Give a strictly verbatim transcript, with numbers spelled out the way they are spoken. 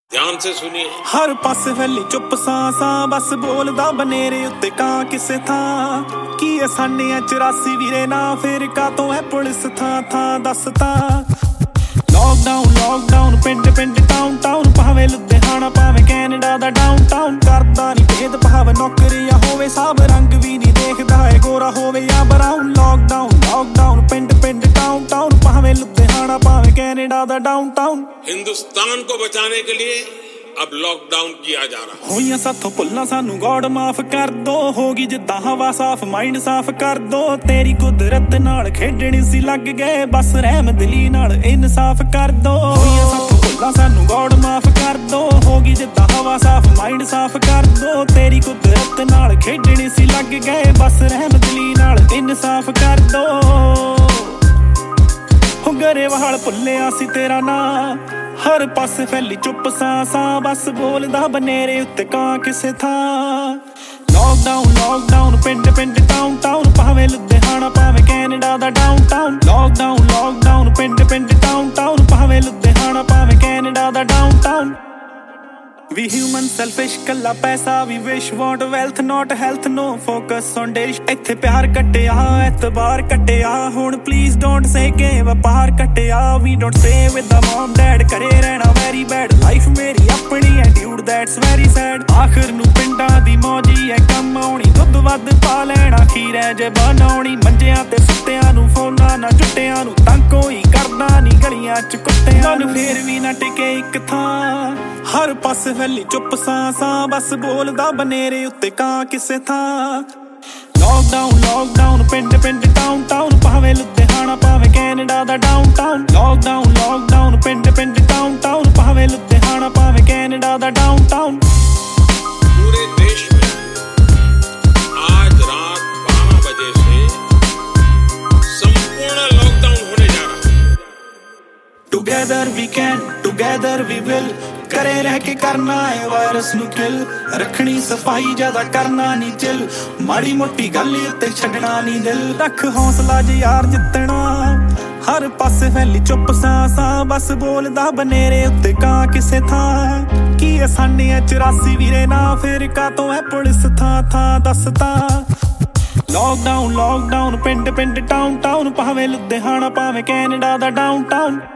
ध्यान से सुनिए। हर पासे फैली चुप सां बस बोलदा बनेरे उत्ते कां किसे थां की असाने चौरासी वीरे ना फिर का तो है पुलिस थां थां दस तां लॉकडाउन लॉकडाउन पिंड पिंड टाउन टाउन भावे लुधियाना भावे कैनेडा दा डाउन टाउन करदा नी भेद भाव नौकरी या होवे सब रंग भी नहीं देखदा है गोरा होवे या ब्राउन लॉकडाउन लॉकडाउन पिंड पिंड टाउन टाउन भावे लुधियाना भावे कैनेडा दा डाउन टाउन। हिंदुस्तान को बचाने के लिए अब लॉकडाउन किया जा रहा। होइयां साथों भुल्लां सानू गॉड माफ कर दो, होगी जिद्दां हवा साफ माइंड साफ कर दो। तेरी कुदरत नाल खेडणी सी लग गए बस रहम दिली नाल इंसाफ कर दो। होइयां साथों भुल्लां सानू गॉड माफ कर दो, होगी जिद्दां हवा साफ माइंड साफ कर दो। तेरी कुदरत नाल खेडणी सी लग गए बस रहम दिली नाल इंसाफ कर दो। हो गरेवाल भुल्लिया सी तेरा नां हर पासे फैली चुप सां सां बस बोलदा बनेरे उत्ते कां किसे थां लॉकडाउन लॉकडाउन पिंड पिंड टाउन टाउन भावे लुधियाना भावे कैनेडा दा डाउन टाउन लॉकडाउन लॉकडाउन पिंड पिंड टाउन टाउन भावे लुधियाना भावे कैनेडा दा downtown. We human selfish कल्ला पैसा we wish want wealth not health no focus on dish। इत्थे प्यार कट्टिया एतबार कट्टिया हुण please don't say के वपार कट्टिया। We don't stay with the mom dad करे रहना very bad life मेरी अपनी है dude that's very sad। आखिर नू पिंडां दी मौजी है कम आउणी दुੱਧ ਵੱਧ ਪਾ ਲੈਣਾ ਖੀਰ ਹੈ ਜੇ ਬਣਾਉਣੀ ਮੰਜਿਆਂ ਤੇ ਸੁੱਤਿਆਂ ਨੂੰ ਫੋਨਾਂ ਨਾ ਜੁੱਟਿਆਂ ਨੂੰ ਤਾਂ ਕੋਈ ਕਰਦਾ ਨੀ ਗਲੀਆਂ ਚ ਕੁੱਤਿਆਂ ਨੂੰ ਫੇਰ ਵੀ ਨਾ ਟਿਕੇ ਇੱਕ ਥਾਂ ਹਰ ਪਾਸੇ ਫੈਲੀ ਚੁੱਪ ਸਾਂ ਸਾਂ ਬਸ ਬੋਲਦਾ ਬਨੇਰੇ ਉੱਤੇ ਕਾਂ ਕਿਸੇ ਥਾਂ ਲੌਕਡਾਊਨ ਲੌਕਡਾਊਨ ਪਿੰਡ ਪਿੰਡ ਟਾਊਨ ਟਾਊਨ ਭਾਵੇਂ ਲੁਧਿਆਣਾ ਭਾਵੇਂ ਕੈਨੇਡਾ ਦਾ ਡਾਊਨ ਟਾਊਨ ਲੌਕਡਾਊਨ ਲੌਕਡਾਊਨ ਪਿੰਡ ਪਿੰਡ ਟਾਊਨ ਟਾਊਨ ਭਾਵੇਂ ਲੁਧਿਆਣਾ ਭਾਵੇਂ ਕੈਨੇਡਾ ਦਾ ਡਾਊਨ ਟਾਊਨ। पूरे देश में आज रात बारह बजे से संपूर्ण लॉकडाउन होने जा रहा है। Together we can, together we will करे रह के करना है वायरस नू किल रखनी सफाई ज्यादा करना नी चिल माड़ी मोटी गल उत्ते छड्डना नी दिल रख हौसला जे यार जितना हर पासे फैली चुप सां सां बस बोलदा बनेरे उत्ते कां किसे थां की असाने चौरासी वीरे ना फिर का तो है पुलिस थां थां दस तां लॉकडाउन लॉकडाउन पिंड पिंड टाउन टाउन भावे लुधियाना भावे कैनेडा दा डाउन टाउन।